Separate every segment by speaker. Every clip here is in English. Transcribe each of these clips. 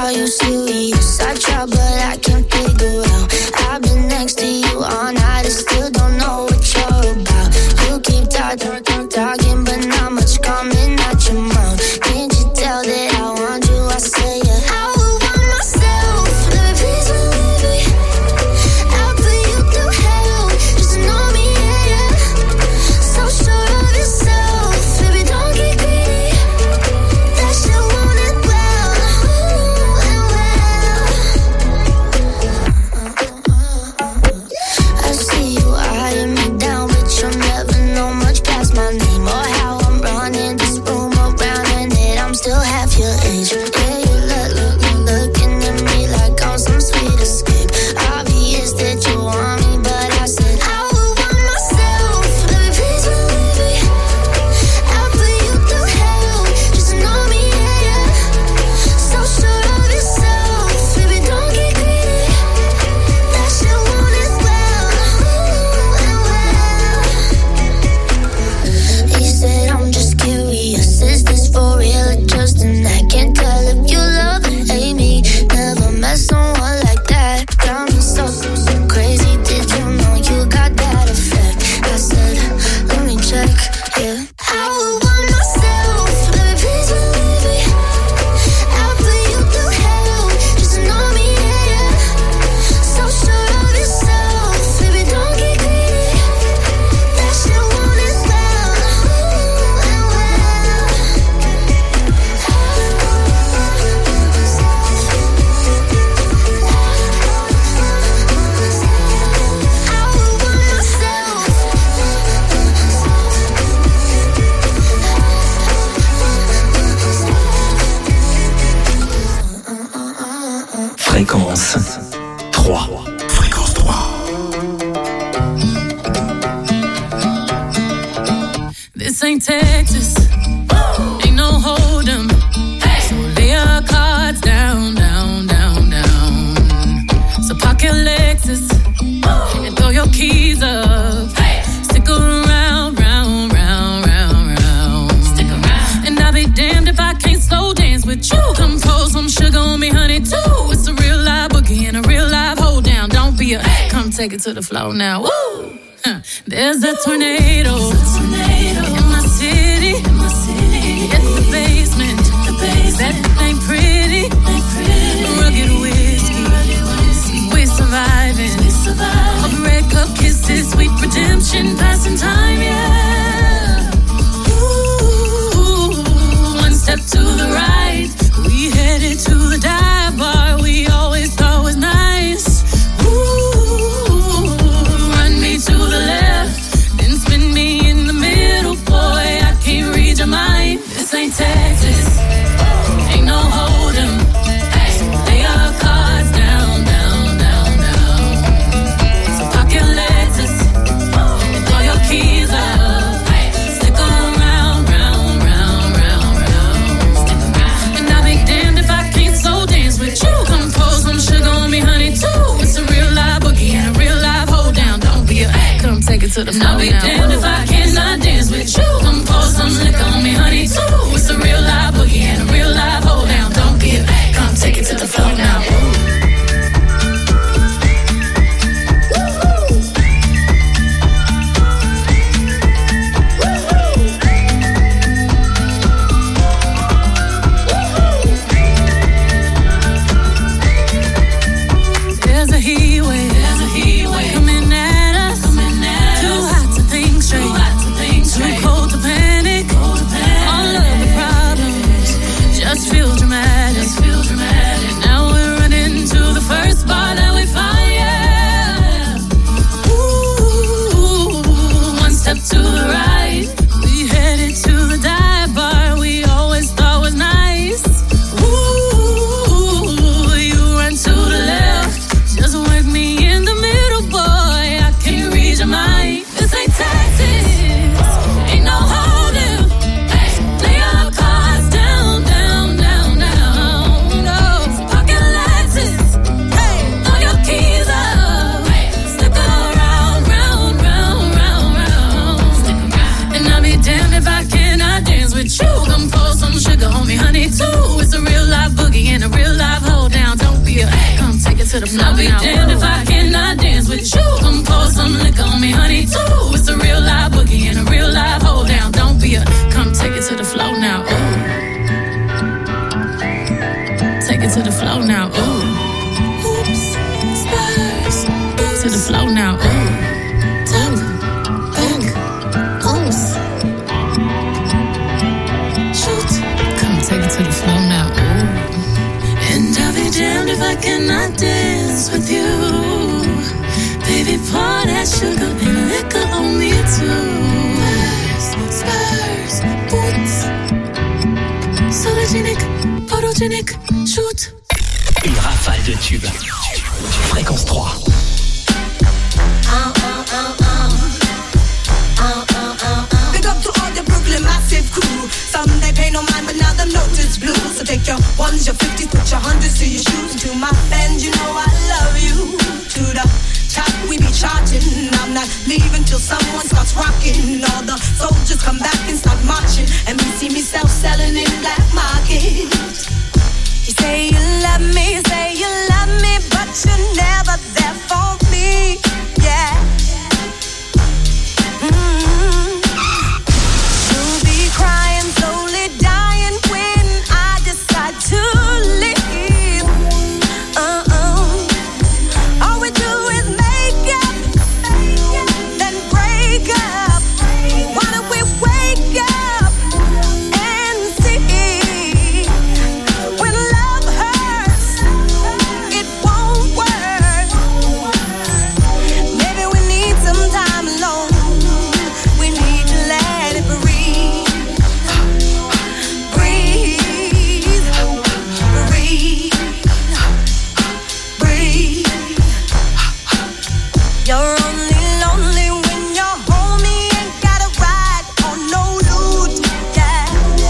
Speaker 1: Are you serious? I try, but I can't figure out. I've been next to you all night and still don't know what you're about. You keep talking, but not much coming out your mouth. Can't you tell that I want you? I say yeah. I would want myself. Let me please believe me. I'll put you through hell just to know me, yeah, yeah. So sure of yourself, baby, don't get greedy. That shit want it well, and well. I see you eyeing me down, but you'll never know much past my name or how I'm running this room around and that I'm still half your age. Yeah, you looking at me like I'm some sweet escape. Obvious that you want me, but I said I would want myself. Let me please believe me. I'll put you through hell just to know me, yeah, yeah. So sure of yourself, baby, don't get greedy. That shit want it well, and well. He said I'm just curious, is this for real or just an act? Can't tell if you love or hate me. Never met someone like that. Got me so crazy. Did you know you got that effect? I said, let me check, yeah. I would want myself. Let me please believe me. I'll put you through hell just to know me, yeah, yeah. So sure of yourself, baby, don't get greedy. That shit want it well, and well. I would want myself.
Speaker 2: Fréquence 3. Fréquence 3.
Speaker 3: This ain't Texas, ain't no hold'em. So lay your cards down, down, down, down. So park your Lexus and throw your keys up. Stick around, round, round, round, round. Stick around. And I'll be damned if I can't slow dance with you. Come pour some sugar on me, honey, too. It's a real live boogie and a real live hold down. Don't be a come take it to the floor now. Woo! There's a tornado in my city. It's the basement. That ain't pretty. Rugged whiskey. We're surviving. A breakup kisses, sweet redemption, passing time, yeah. Ooh, one step to the right, we headed to the dive bar we always thought was nice. Ooh, run me to the left, then spin me in the middle, boy, I can't read your mind. This ain't Texas, ain't no hold'em. Lay your cards down, down, down, down. So park your Lexus and throw your keys up. Stick around, round, round, round, round. And I'll be damned if I can't slow dance with you. Come pour some sugar on me, honey, too. It's a real live boogie and a real live hold down. Don't be a come take it to the floor now. I'll be damned if I cannot dance with you. Come pour some liquor on me, honey, too. It's a real live boogie and a real live hold down. Don't be a come take it to the floor now. There's a heat wave coming at us. Too hot to think straight, too cold to panic. All of the problems just feel dramatic. Now we're running to the first bar that we find, yeah. Ooh, one step to the right, we headed to the dive bar we always thought was nice. Ooh, you run to the left, just work me in the middle, boy, I can't read your mind. This ain't Texas, ain't no hold'em. Lay your cards down, down, down, down. No, pocket Lexus, throw your keys up. Stick around, round, round, round, round. And I'll be damned if I cannot dance with you. Come pour some sugar on me, honey, too. It's a real live boogie and a real live hold to the flow. I'll be damned if I cannot dance with you. Come pour some liquor on me, honey, too. It's a real live boogie and a real live hold down. Don't be a come take it to the flow now. Ooh. Take it to the flow now. Ooh. Oops, spurs. To the flow now. Ooh. To the flow now, ooh. And I'll be damned if I cannot dance with you. Baby, pour that sugar and liquor on me too. Spurs, boots. Sologenic, photogenic, shoot.
Speaker 2: Une rafale de tubes. Fréquence 3.
Speaker 4: Big up to all the Brooklyn massive crew. Some they pay no mind, but now the note is blue. So take your ones, your 50s, put your hundreds to your shoes. And to my fans, you know I love you. To the top, we be charging. I'm not leaving till someone starts rocking. All the soldiers come back and start marching. And we see me selling in black market. You say you love me, but you're never there for me. Yeah. You'll be crying, slowly dying when I decide to leave. All we do is make up, then break up. Why don't we wake up and see? When love hurts, it won't work. Maybe we need some time alone. We need to let it breathe. Breathe. Breathe. Breathe. You're only lonely when your homie ain't got a ride or no loot. Yeah.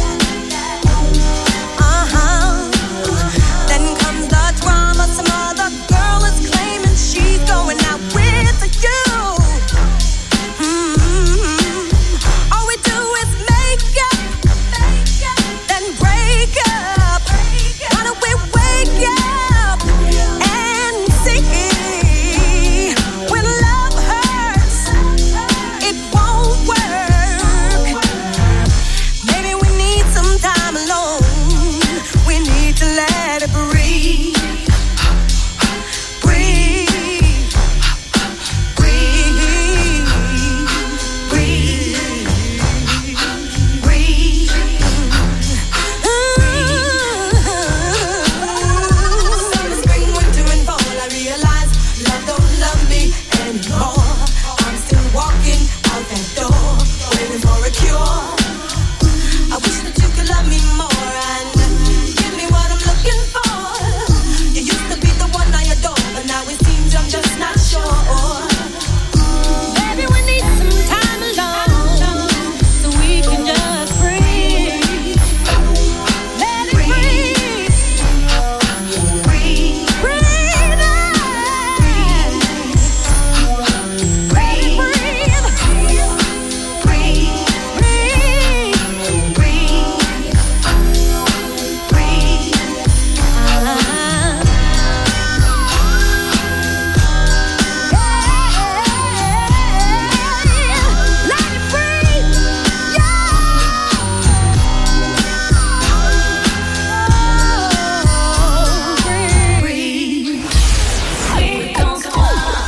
Speaker 4: Then comes the drama. Some other girl is claiming she's going out with you. All we do is make up, then break up. Why don't we wake up and see? When love hurts, it won't work. Maybe we need some time alone. We need to let it breathe. Breathe. Breathe. Breathe. Breathe. Summer, spring, winter, and fall. I realize love don't love me anymore. I'm still walking out that door, waiting for a cure. I wish that you could love me more and give me what I'm looking for. You used to be the one I adore, but now it seems I'm just not sure. Baby, we need some time alone so we can just breathe. Let it breathe. Breathe. Breathe out. Breathe. Breathe. Breathe. Breathe. Breathe. Let it breathe. Breathe. Fréquence 3.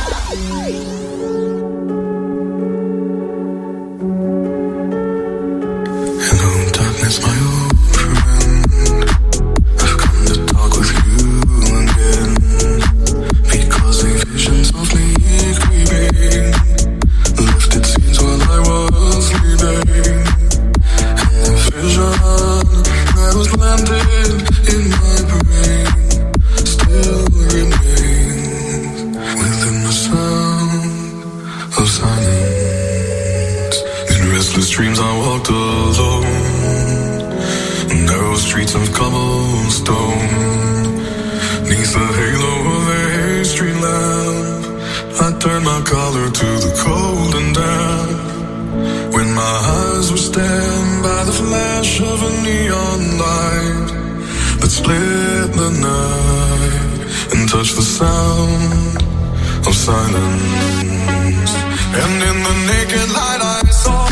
Speaker 5: Hello, darkness, my old friend. I've come to talk with you again. Because a vision softly creeping lifted scenes while I was sleeping. And the vision that was planted in my brain still remains within the sound of silence. In restless dreams I walked alone, narrow streets of cobblestone. Neath the halo of a street lamp, I turned my collar to the cold and damp. When my eyes were stabbed by the flash of a neon light that split the night and touch the sound of silence. And in the naked light I saw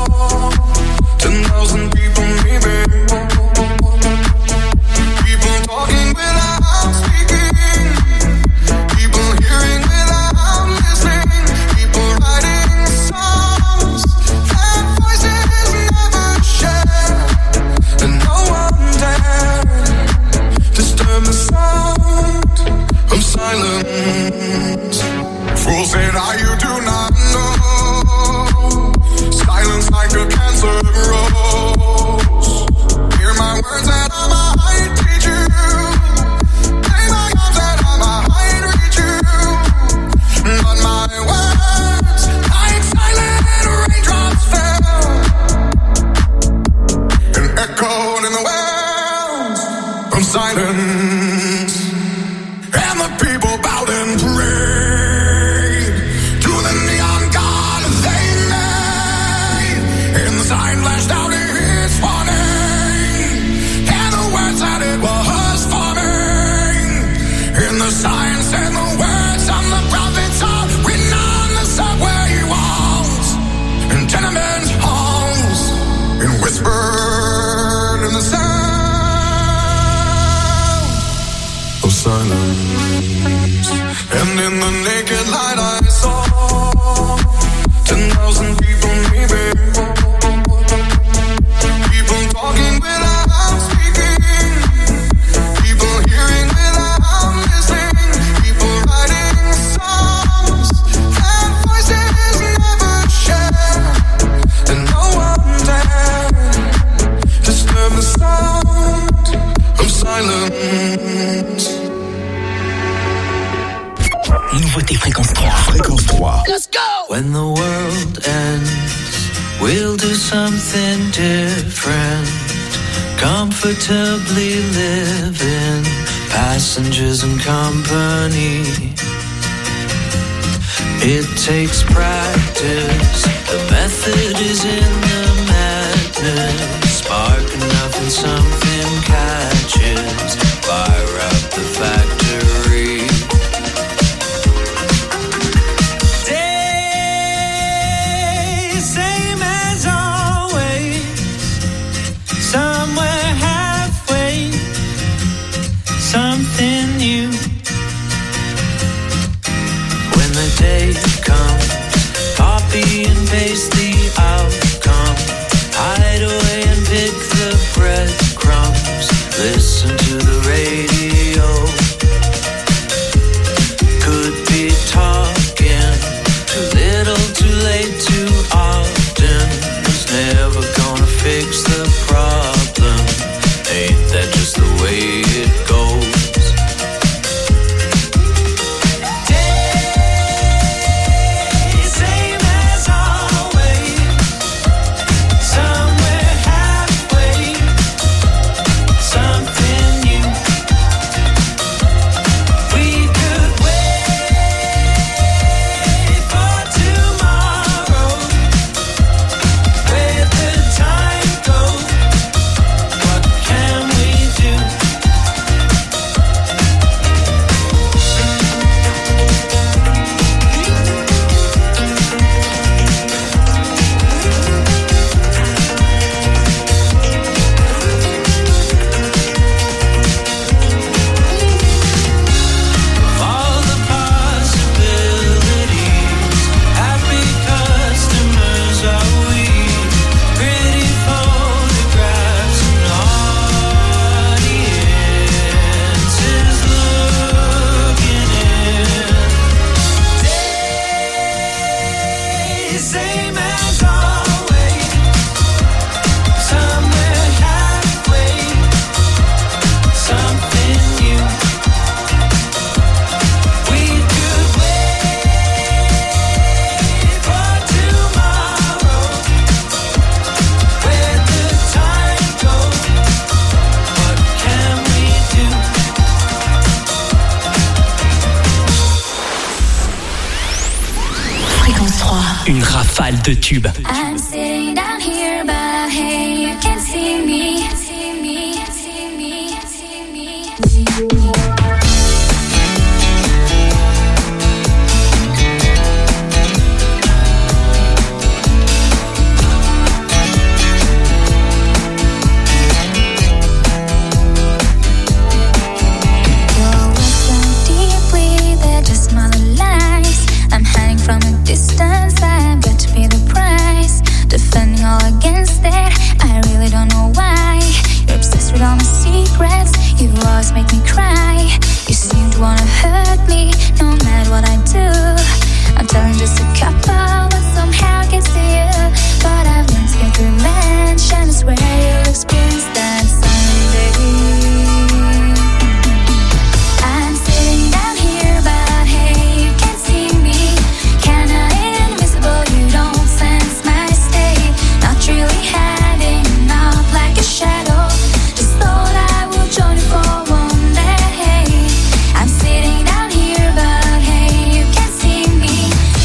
Speaker 5: 10,000 people maybe. People talking without speaking. People hearing without listening. People writing songs that voices never share. And no one dared disturb the sound of silence. Fools said, you do not know. Silence like a cancer grows. Hear my words and I might teach you. Take my arms and I might reach you. But my words, like silent raindrops fell and echoed in the wells of silence. And the people bowed and prayed to the neon god they made. And the sign flashed out its warning, and the words that it was forming. And the signs and the words of the prophets are written on the subway walls and tenement halls, and whispered in the sound of silence. And in the naked light I saw 10,000 people maybe. People talking without speaking. People hearing without listening. People writing songs that voices never share. And no one dared disturb the sound of silence.
Speaker 2: Nouveauté Fréquence 3.
Speaker 6: Fréquence 3.
Speaker 2: Let's go!
Speaker 7: When the world ends, we'll do something different. Comfortably living, passengers and company. It takes practice, the method is in the madness. Spark enough and something catches. Fire up the factory. Same as always, somewhere halfway, something new. When the day comes, copy and paste the outcome. Hide away and pick the breadcrumbs. Listen to the radio. Could be talking too little, too late, too often. Who's never gonna fix the problem? Ain't that just the way it goes? Days, same as always, somewhere halfway, something new. We could wait for tomorrow. Where the time goes, what can we do? All the possibilities, happy customers are we. Pretty photographs and audiences looking in. Days, same as always, somewhere halfway, something new. We could wait for tomorrow. Where the time goes, what can we do?
Speaker 2: Fréquence 3. Une rafale de tubes.
Speaker 1: I'm sitting down here, but hey, you can see me. See me, see me, see me, see me. all my secrets. You always make me cry. You seem to wanna hurt me, no matter what I do. I'm telling just a couple, but somehow gets to you. But I've learned to get revenge, and I swear you'll experience that someday. I'm sitting down here, but hey, you can't see me. Kinda invisible, you don't sense my state. Not really hiding up like a shadow. Just thought I would join you for one day. I'm sitting down here, but hey, you can't see me.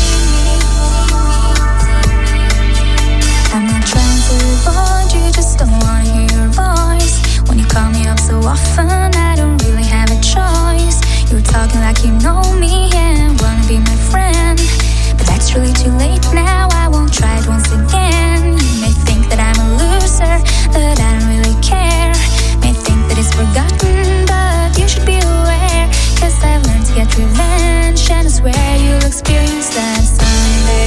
Speaker 1: I'm not trying to avoid you, just don't wanna hear your voice. When you call me up so often, I don't really have a choice. You're talking like you know me and wanna be my friend, but that's really too late now. I won't try it once again. You may think that I'm a loser, that I don't really care. May think that it's forgotten, but you should be aware. 'Cause I've learned to get revenge, and I swear you'll experience that someday.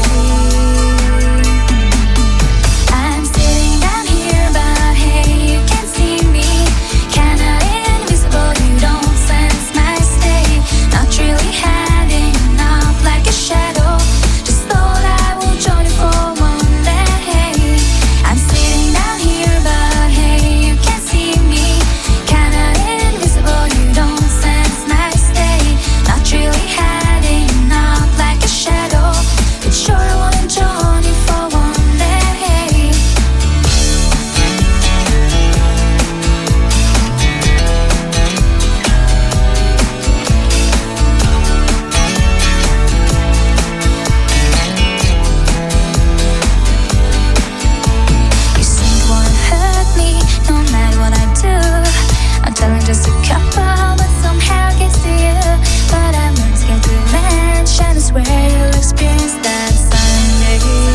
Speaker 1: I'm sitting down here, but hey, you can't see me. Kinda invisible, you don't sense my state. Not really hiding up like a shadow. Just thought I would join you for one day. I'm sitting down here, but hey, you can't see me. Kinda invisible, you don't sense my state. Not really hiding up like a shadow. But sure I wanna join you for one day. You seem to wanna hurt me, no matter what I do. I'm telling just a couple, but somehow gets to you. But I've learned to get revenge, and I swear you'll experience that someday.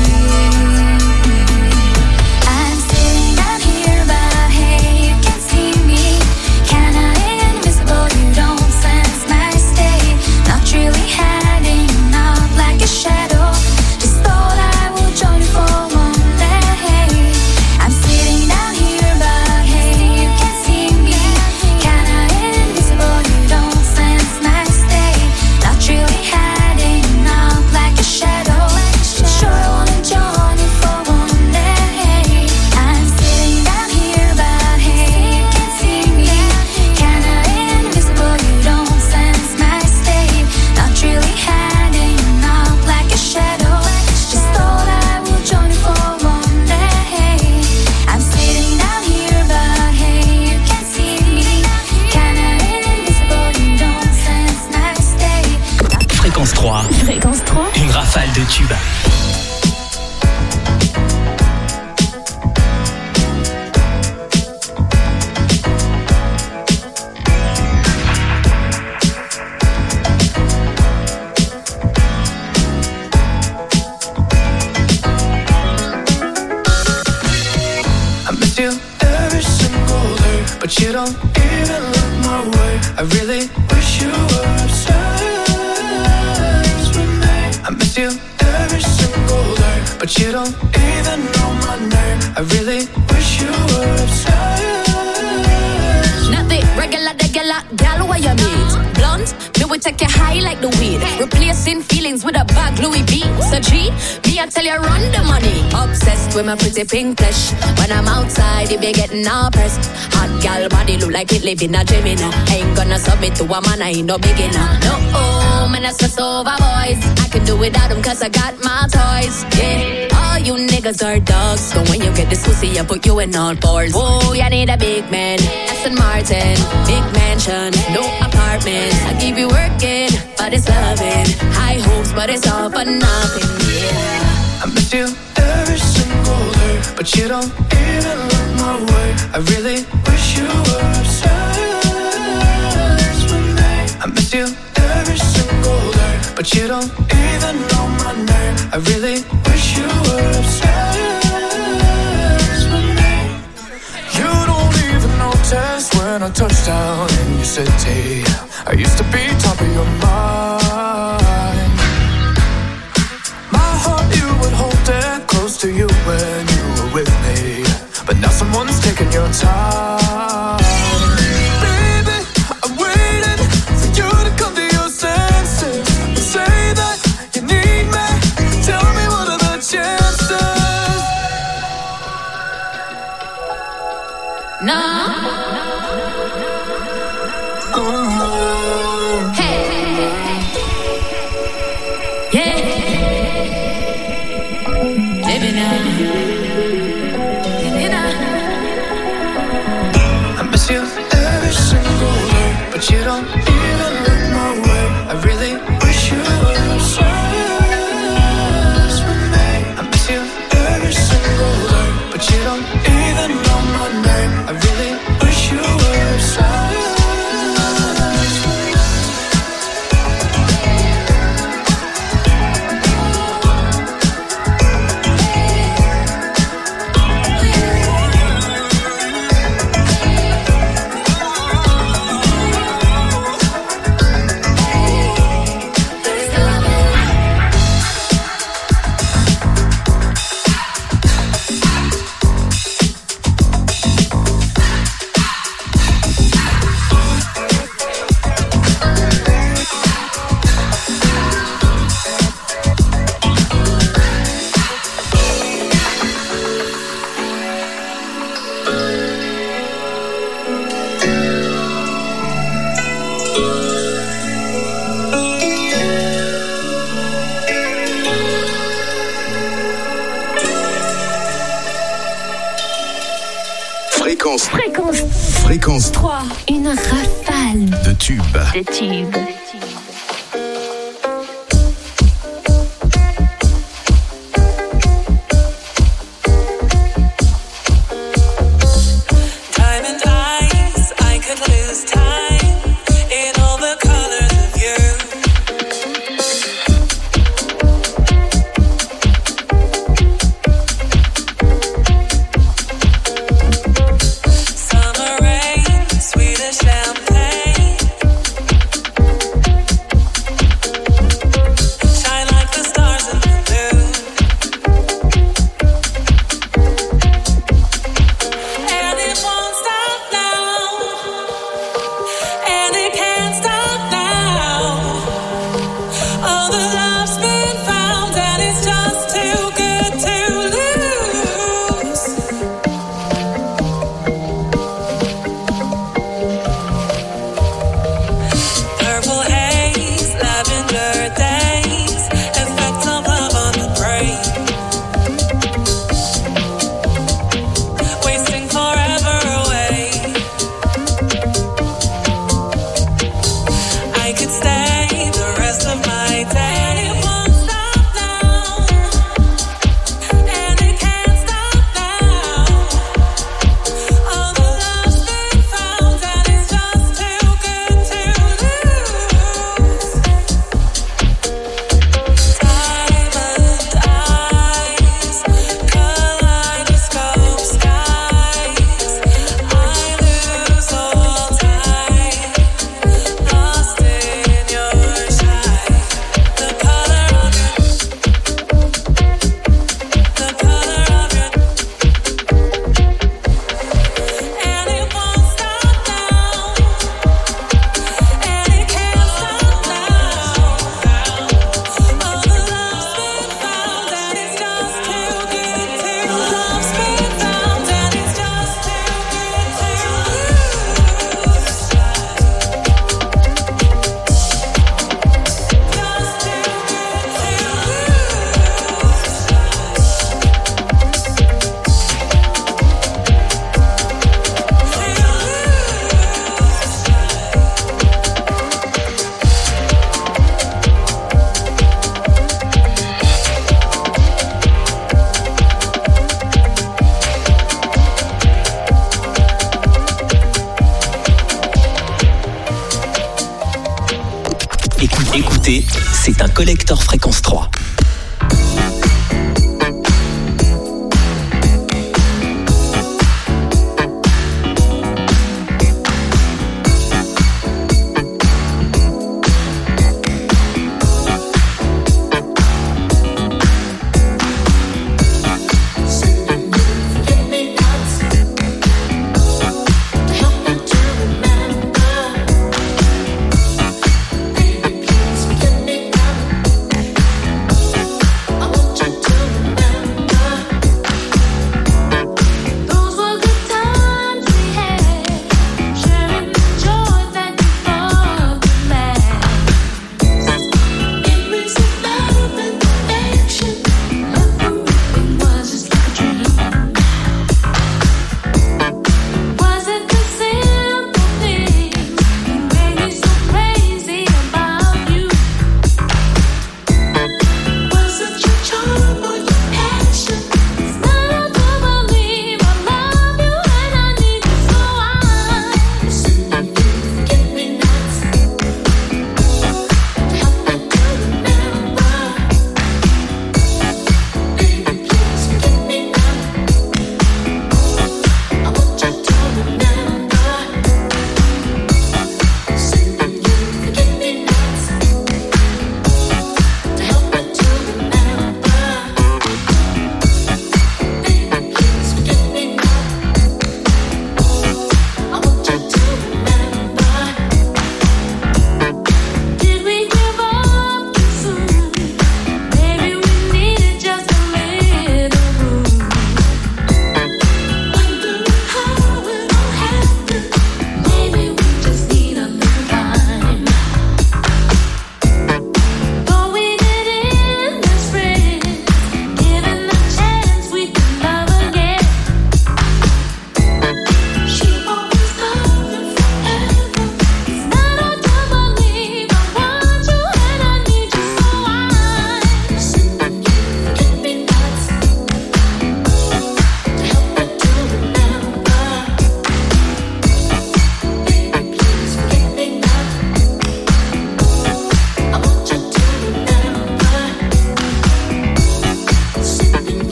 Speaker 1: I'm sitting down here, but hey, you can't see me. Kinda invisible, you don't sense my state. Not really hiding up like a shadow. Just thought I would join you for one day. I'm sitting down here, but hey, you can't see me. Kinda invisible, you don't sense my state. Not really hiding up like a shadow. Sure I wanna join you for one day. I'm sitting down here, but hey, you can't see me. Kinda invisible, you don't sense my state. Not really hiding up like a shadow. Just thought I would join you for one day. I'm sitting down here, but hey, you can't see me. Kinda invisible, you don't sense my state.
Speaker 2: Fréquence 3,
Speaker 3: Fréquence 3.
Speaker 2: une rafale de tubes.
Speaker 7: I miss you every single day, but you don't even look my way. I really wish you were obsessed with me. I miss you every single day, but you don't even know my name. I really wish you were obsessed.
Speaker 3: Not the regular, gal, what you need? Blunt, me will take you high like the weed. Replacing feelings with a bag Louis V. So G, me I tell you run the money. Obsessed with my pretty pink flesh. When I'm outside, it be getting all pressed. Hot gal body look like it live in a Gemini. Ain't gonna submit to a man, I ain't no beginner. No, man, I stress over boys. I can do without them cause I got my toys. Yeah, all you niggas are dogs. So when you get this pussy, I put you in all fours. Oh, you need a big man, Aston Martin, big mansion, no apartment. I keep you working, but it's loving. High hopes, but it's all for nothing, yeah.
Speaker 7: I miss you every single day, but you don't even look my way. I really wish you were obsessed with me. I miss you every single day, but you don't even know my name. I really wish you were obsessed with me. You don't even notice when I touch down in your city. I used to be top of your mind. My heart, you would hold it close to you when you were with me. But now someone's taking your time.
Speaker 6: don't even look my way. I really wish you were obsessed with me. I miss you every single day, but you don't even know my name. I really wish you were obsessed.
Speaker 2: Fréquence
Speaker 8: 3. Une rafale
Speaker 2: de tubes. Écoutez, c'est un collector fréquence 3.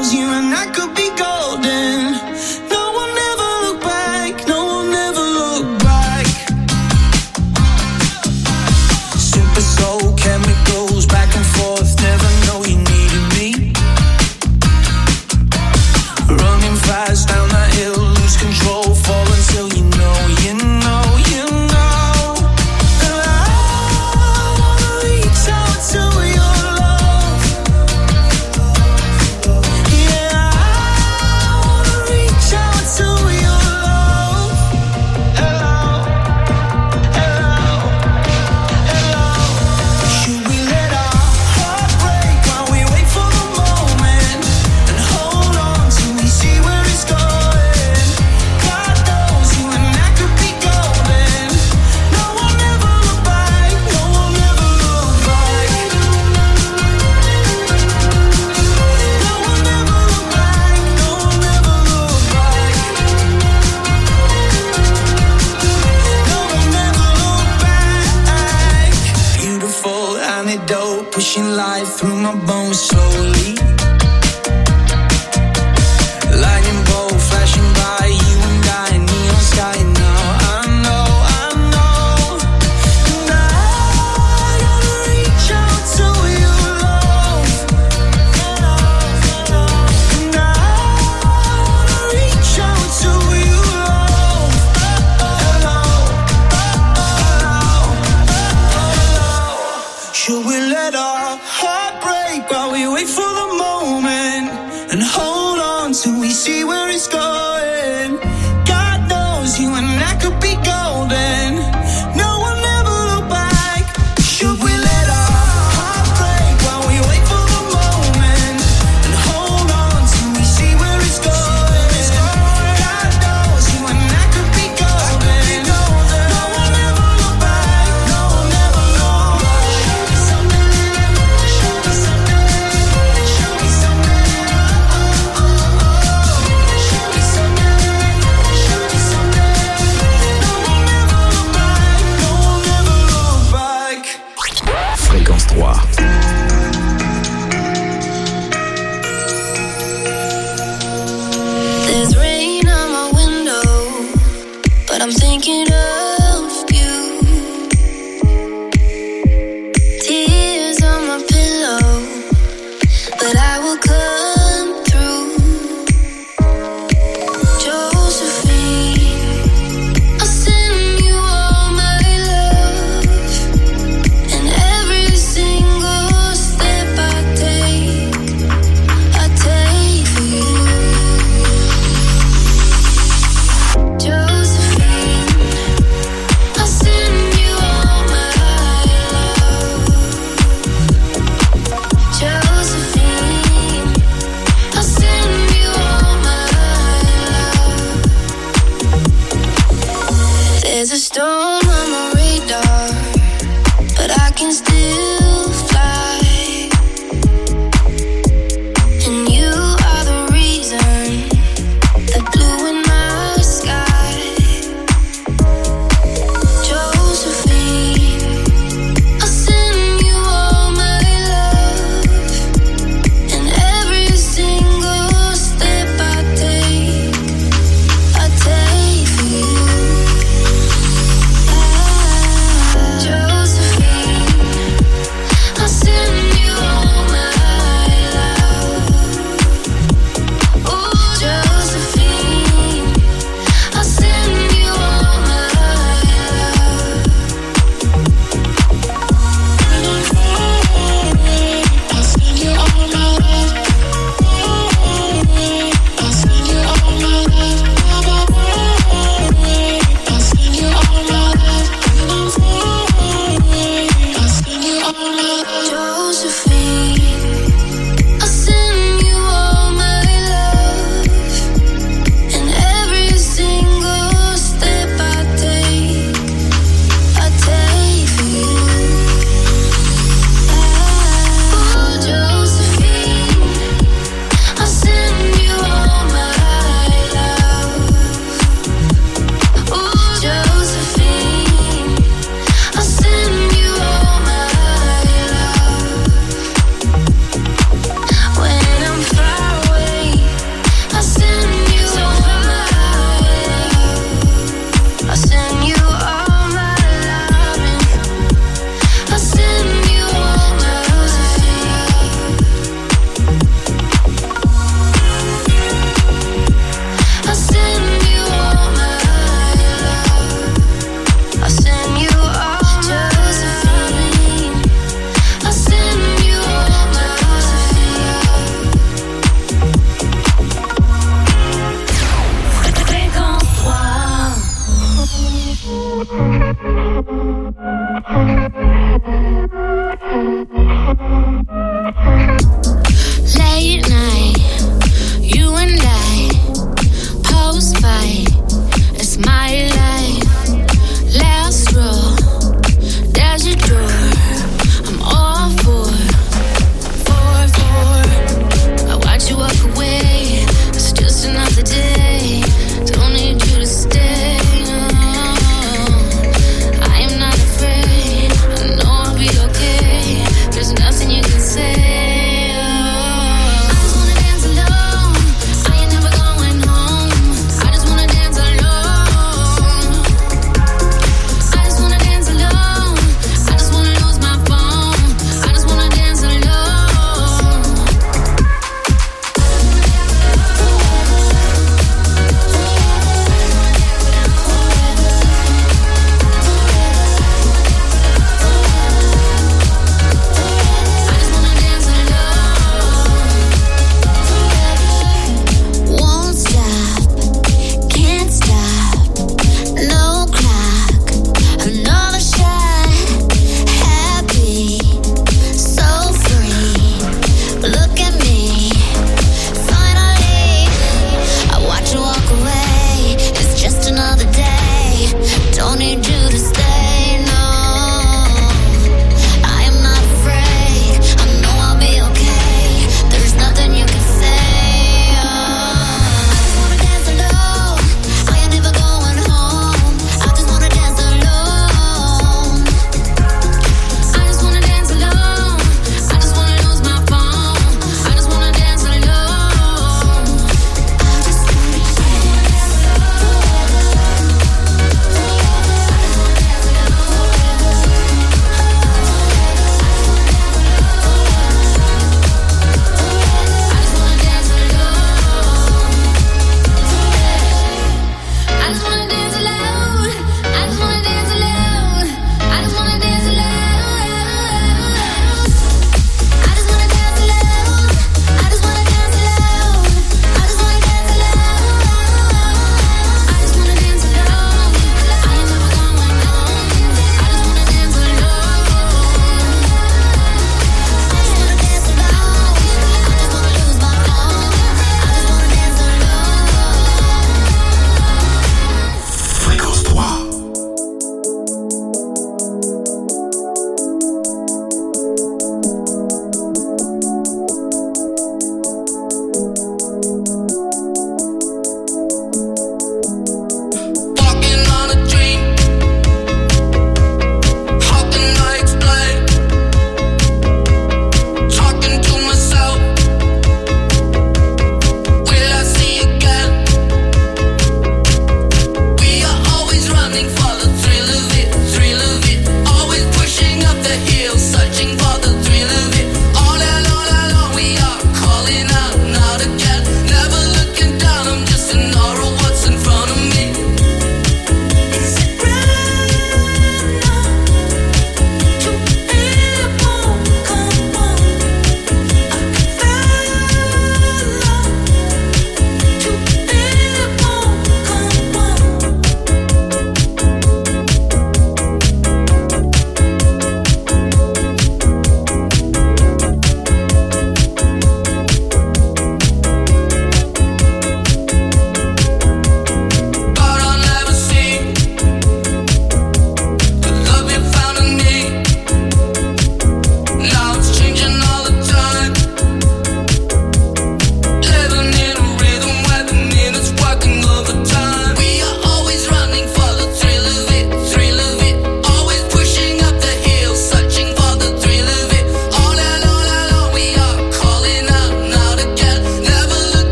Speaker 6: knows you and I could be golden. No one ever look back, no one ever look back. Super soul chemicals back and forth, never know you needed me. Running fast down that hill, lose control, fall until you know, you know, you know. And I wanna reach out to your love. Yeah, I wanna reach out to your love. Hello, hello, hello. Should we let our heart break while we wait for the moment and hold on till we see where it's going? God knows you and I could be golden. No one ever look back, no one ever look back. No one ever look back, no one ever look back. No one ever look back. Beautiful antidote, pushing life through my bones slowly. Lightning bolt flashing by, you and I, neon sky now. I know, I know. And I gotta reach out to your love. And I wanna reach out to your love. Hello, hello. Should we let our heart break while we wait for the moment and hold on till we see where it's going? God knows you and I could be golden. No one ever look back. Should we let our heart break while we wait for the moment and hold on till we see where it's going? God knows you and I could be golden. No one ever look back. No one ever look back. Show me something. Show me something. Show me something. Show me something.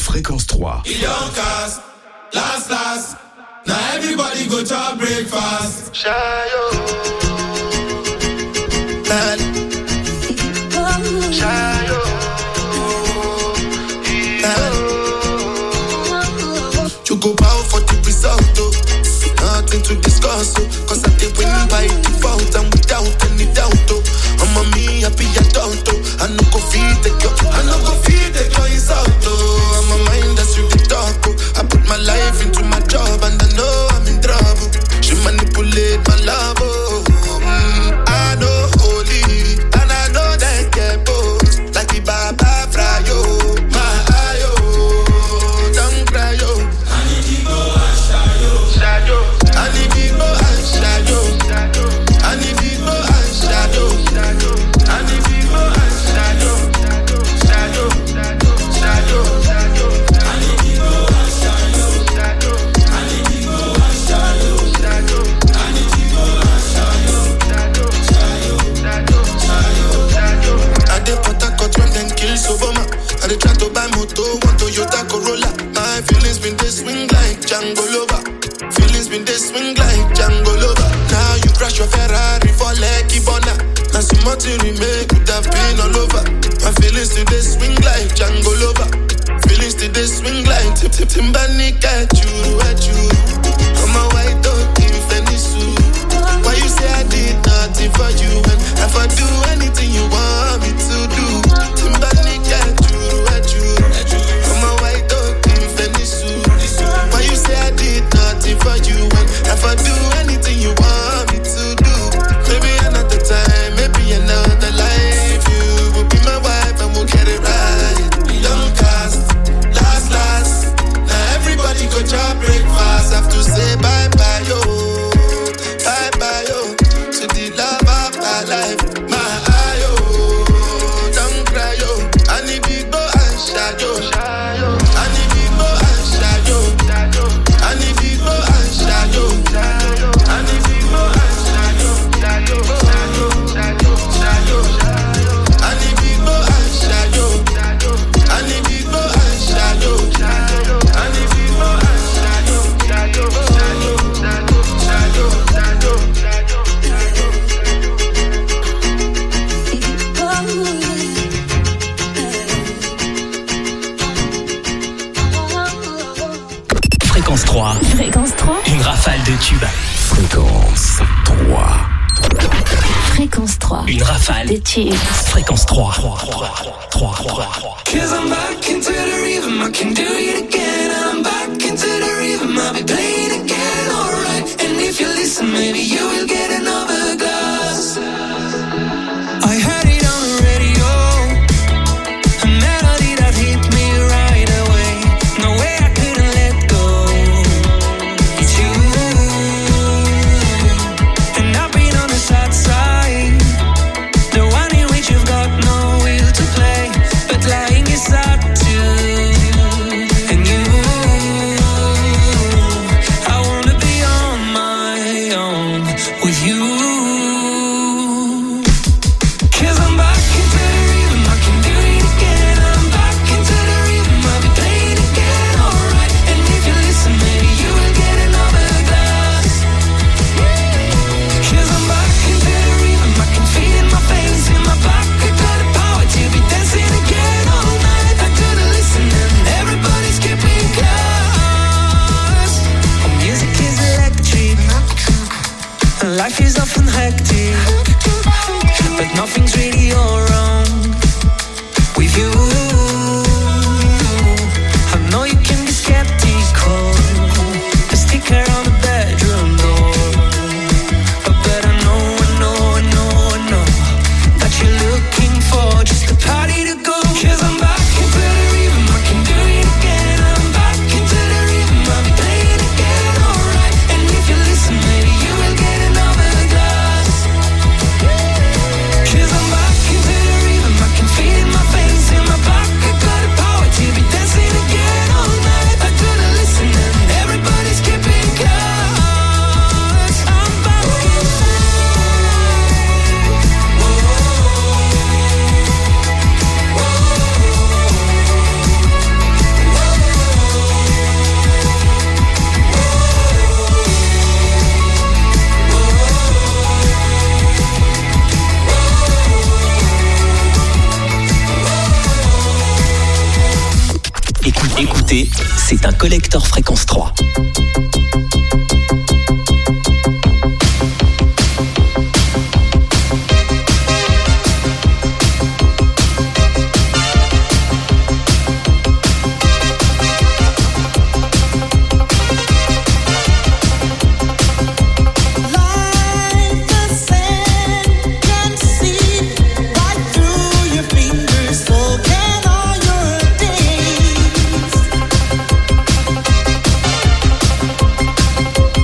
Speaker 9: Fréquence 3.
Speaker 10: Yonkers, last. Now everybody go to breakfast. Shayo. Shayo. You go bow for the result, oh. Nothing to discuss, oh. Cause I did win by default and without any doubt, oh. I'm a me happy adult, oh. I no go feed the girl insult, oh. I'm a mind that's you the talk, oh. I put my life into my job and I know I'm in trouble. She manipulate my love, oh. I know holy and I know that get both. Like the Baba Frayo, my ayo, don't cry, yo. I need to go and shayo. I need to go and shayo. I need to go and shayo. I need to go and shayo. Shayo. I need to go and shayo. I need to go and shayo. I need to go and shayo. I dey Port Harcourt when them kill Soboma. I dey try to buy moto, one Toyota Corolla. My feelings been they swing like Django Lover. Feelings been they swing like Django Lover. Now you crash your Ferrari for Lucky Bona. Now some more to remake could have been all over. My feelings today swing like Django Lover. Feelings today swing like Timbani at you. I'm a white dog in Fenisu. Why you say I did nothing for you? And if I do anything you want me to do, Timbani at you. I'm a white dog in Fenisu. Why you say I did nothing for you? And if I do anything you want me to do, maybe another time, maybe another life, you will be my wife and we'll get it right. Young cast, last. Now everybody go to breakfast. Have to say bye-bye, yo. Bye-bye, yo. To the love of my life. My ayo, don't cry, yo. I need to go and shadow. I need to go and shadow. I need to go and shadow. I need to go and shadow. I need to go and shadow. I need to go and shadow.
Speaker 2: Fréquence 3.
Speaker 8: Fréquence 3.
Speaker 2: Une rafale de tubes.
Speaker 9: Fréquence 3.
Speaker 8: Fréquence 3.
Speaker 2: Une rafale
Speaker 8: de tubes.
Speaker 2: Fréquence 3. 3.
Speaker 6: Cause I'm back into the rhythm, I can do it again. I'm back into the rhythm, I'll be playing again, alright. And if you listen, maybe you will get another glass. I heard it on the radio, a melody that hit me right away. No way I couldn't let go. It's you. And I've been on the sad side, the one in which you've got no will to play, but lying is sad too. And you, I wanna be on my own with you.
Speaker 2: écoutez, c'est un collector Fréquence 3.
Speaker 11: All your days.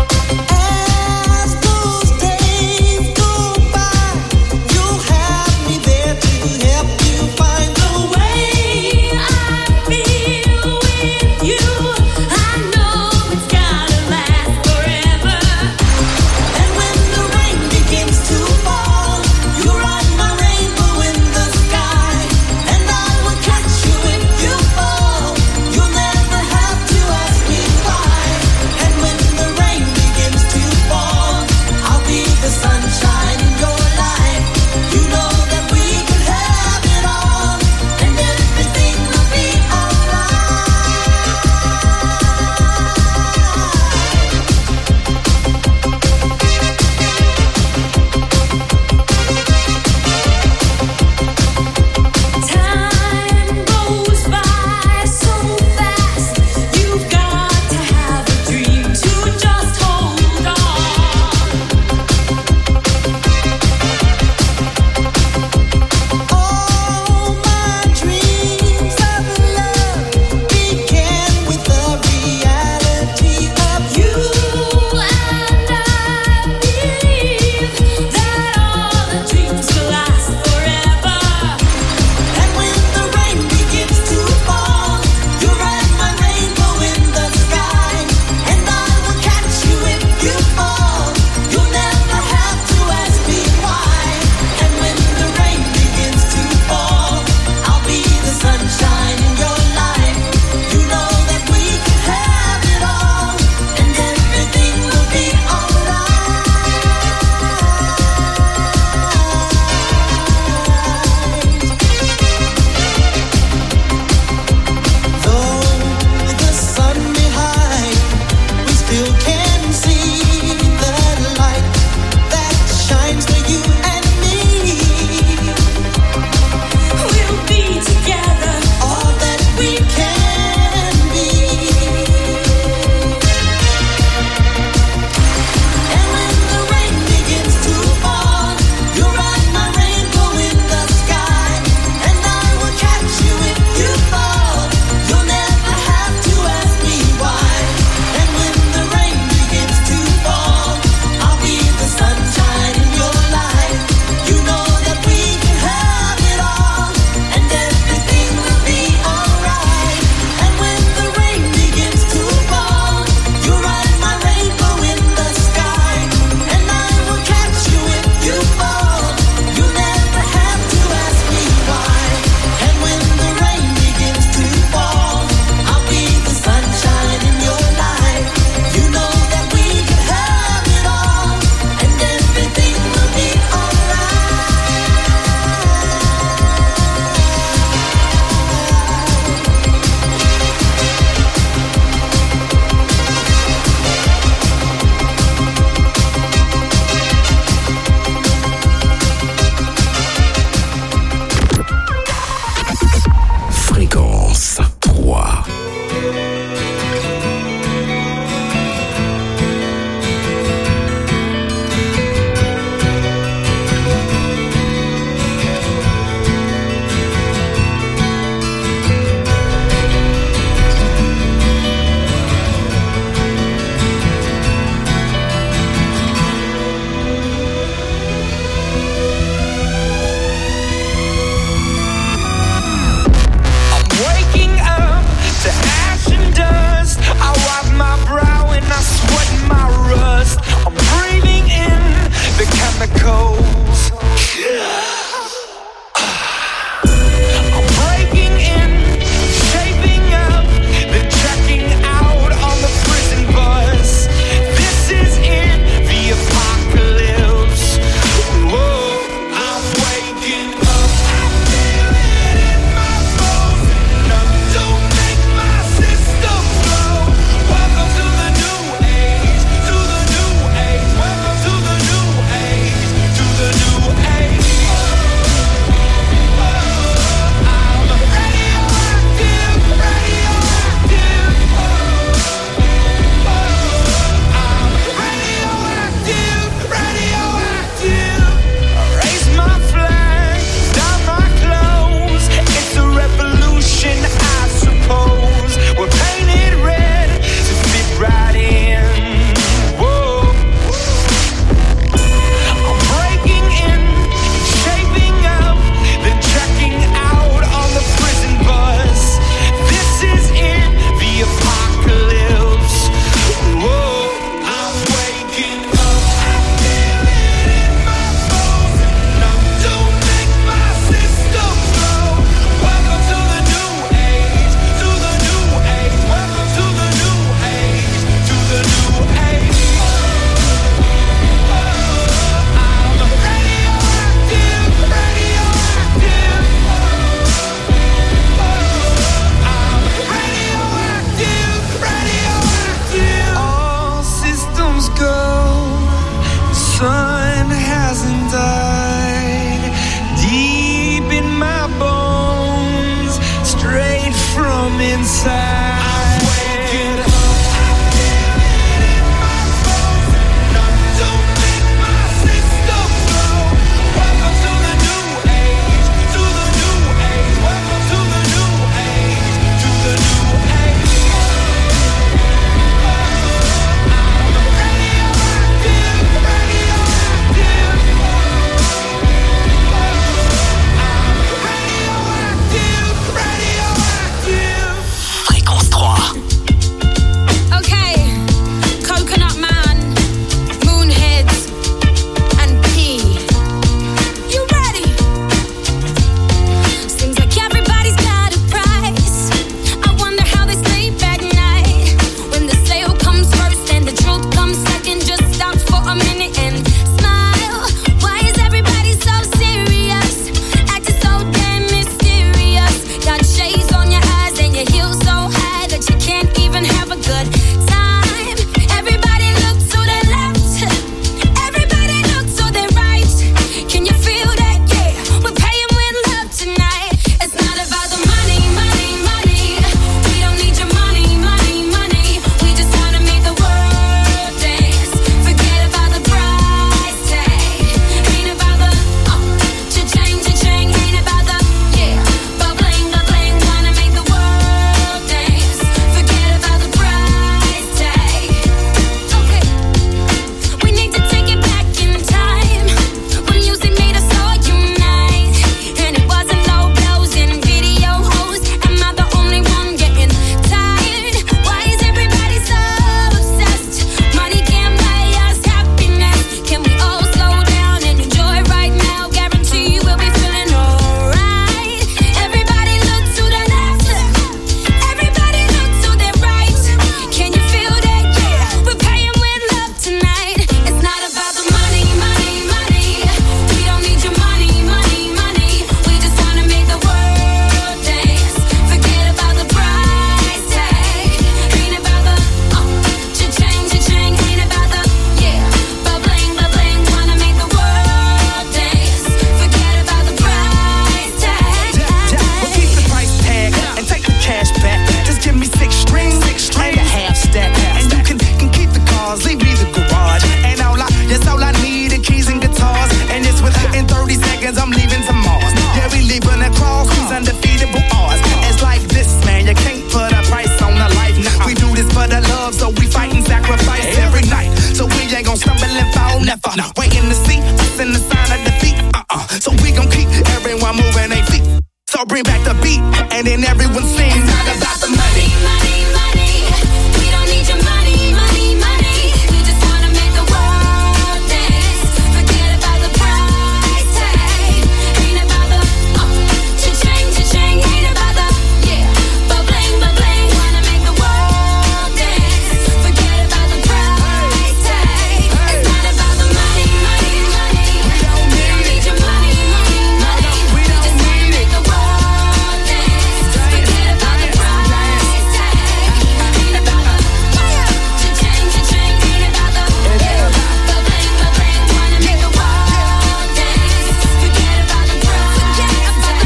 Speaker 6: niggas, I'm leaving to Mars. Yeah, we leaving across these undefeatable odds. It's like this, man, you can't put a price on a life. We do this for the love, so we fight and sacrifice every night. So we ain't gon' stumble and fall, never. Waiting to see us in the sign of defeat. So we gon' keep everyone moving their feet. So bring back the beat, and then everyone sings. Not about the money.
Speaker 1: Money, money, we don't need your money, money, money. We just wanna make the world dance. Forget about the price tag. Ain't about the cha-ching, cha-ching. Ain't about the ba-bling, ba-bling. Wanna make the world dance. Forget about the price tag. It's not about the money, money, money. We don't need your money, money, money. We just wanna make the world dance. Forget about the price tag. Ain't about the cha-ching, cha-ching. Ain't about the ba-bling, ba-bling. Wanna make the world dance. Forget about the price tag.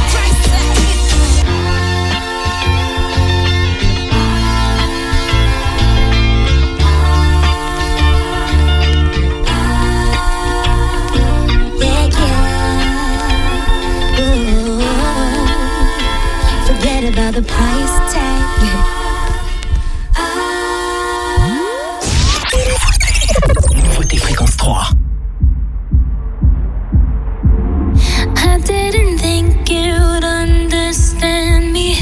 Speaker 1: Forget about the price tag.
Speaker 2: Nouveauté Fréquence 3.
Speaker 1: I didn't think you'd understand me.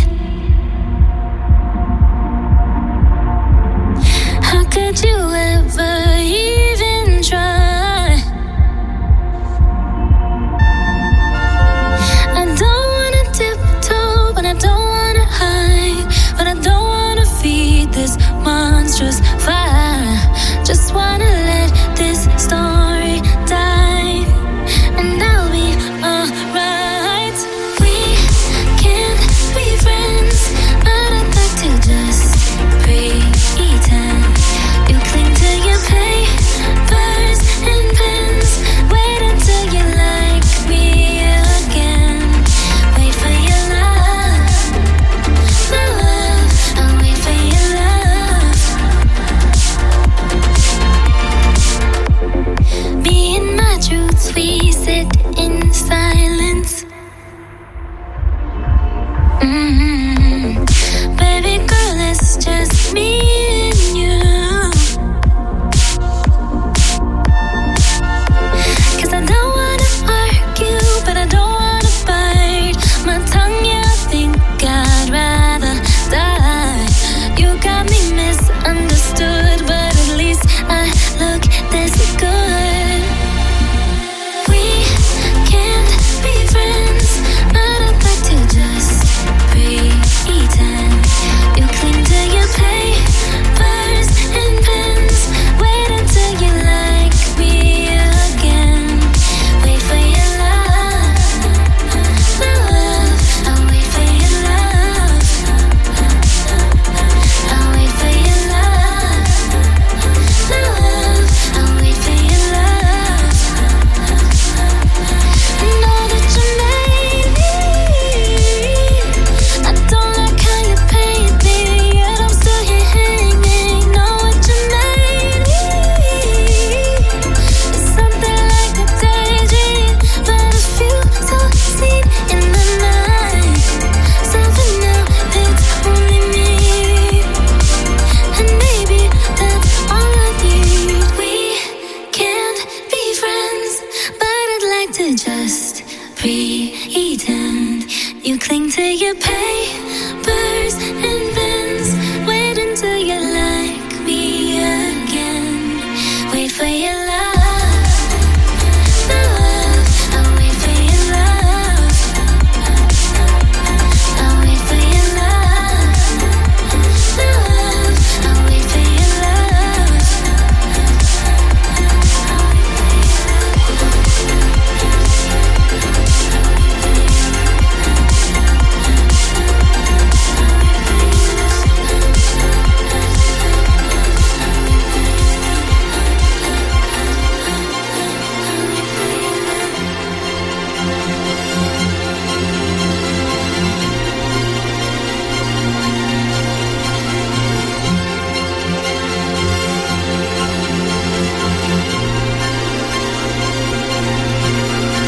Speaker 1: How could you ever even try? I don't wanna tiptoe, but I don't wanna hide. But I don't wanna feed this monstrous fire. Just wanna let this story die, and I'll be alright. We can't be friends, but I'd like to just pretend. You cling to your papers and pens. Wait until you like me again. Wait for your love, my love. I'll wait for your love. Me and my truths, we sit in silence. Baby girl, it's just me and you. 'Cause I don't wanna argue, but I don't wanna bite my tongue. Yeah, I think I'd rather die. You got me misunderstood, but at least I look this good. We can't be friends, but I'd like to just pretend. You cling to your papers and pens. Wait until you like me again. Wait for your love, my love. I'll wait for your love. I'll wait for your love, my love. I'll wait for your love. Know that you made me. I don't like how you paint me, yet I'm still here hanging. Know what you made me. It's something like a daydream, but it feels so seen in the night. So for now, it's only me, and maybe that's all I need. We can't be friends, but I'd like to just pretend. You cling to your papers